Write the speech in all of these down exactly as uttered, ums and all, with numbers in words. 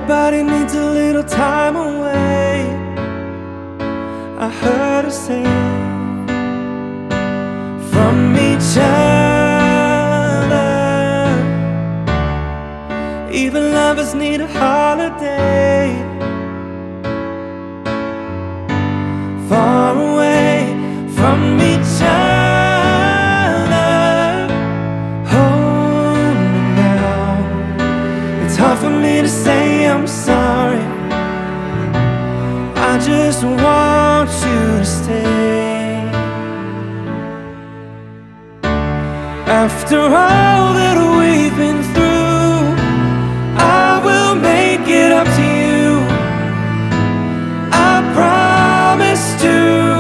Everybody needs a little time away, I heard her say, from each other. Even lovers need a holiday, far away from each other. Hold me now. It's hard for me to say I'm sorry. I just want you to stay. After all that we've been through, I will make it up to you, I promise to.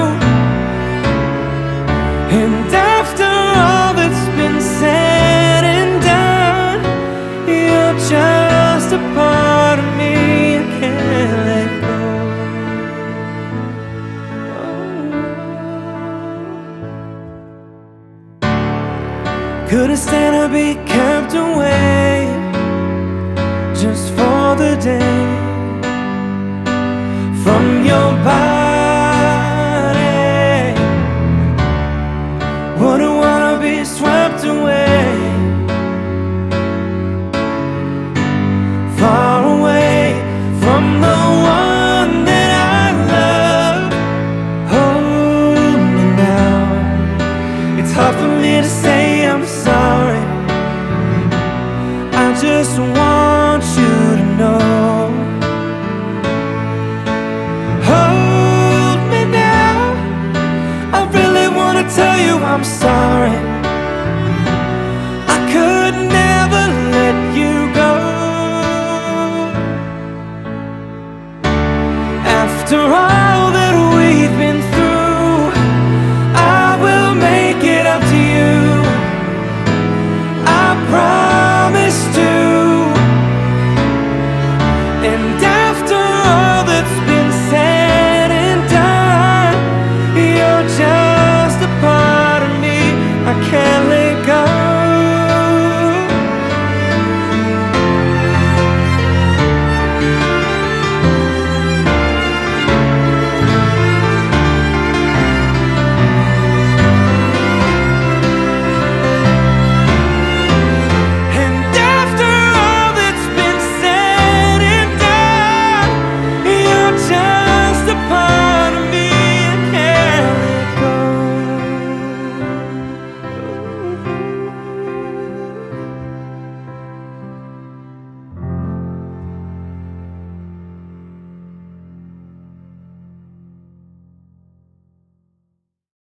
And after all that's been said and done, you're just a part of me I can't let go. Oh. Couldn't stand to be kept away just for the day from your body. Wouldn't wanna be swept away, far away from the one that I love. Hold me now. It's hard for me to say I'm sorry. I just want you to know. Hold me now. I really wanna tell you I'm sorry. I could never let you go. After all